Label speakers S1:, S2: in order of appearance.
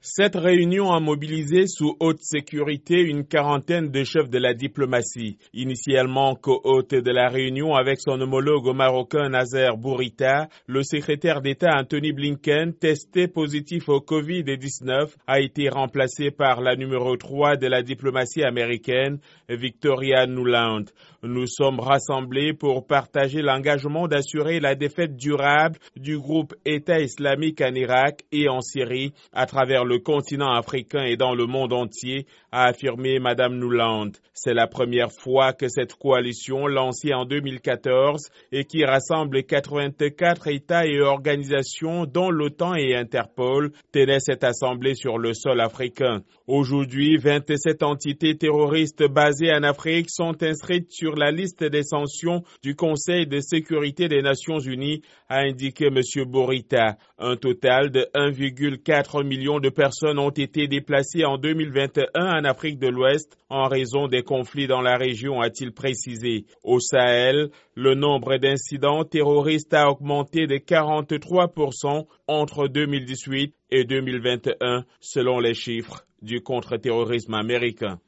S1: Cette réunion a mobilisé sous haute sécurité une quarantaine de chefs de la diplomatie. Initialement co-hôte de la réunion avec son homologue marocain Nasser Bourita, le secrétaire d'État Anthony Blinken, testé positif au Covid-19, a été remplacé par la numéro 3 de la diplomatie américaine, Victoria Nuland. Nous sommes rassemblés pour partager l'engagement d'assurer la défaite durable du groupe État islamique en Irak et en Syrie à travers le continent africain et dans le monde entier, a affirmé Mme Nuland. C'est la première fois que cette coalition, lancée en 2014 et qui rassemble 84 États et organisations dont l'OTAN et Interpol, tenait cette assemblée sur le sol africain. Aujourd'hui, 27 entités terroristes basées en Afrique sont inscrites sur la liste des sanctions du Conseil de sécurité des Nations Unies, a indiqué M. Bourita. Un total de 1,4 million de personnes ont été déplacées en 2021 en Afrique de l'Ouest en raison des conflits dans la région, a-t-il précisé. Au Sahel, le nombre d'incidents terroristes a augmenté de 43% entre 2018 et 2021, selon les chiffres du contre-terrorisme américain.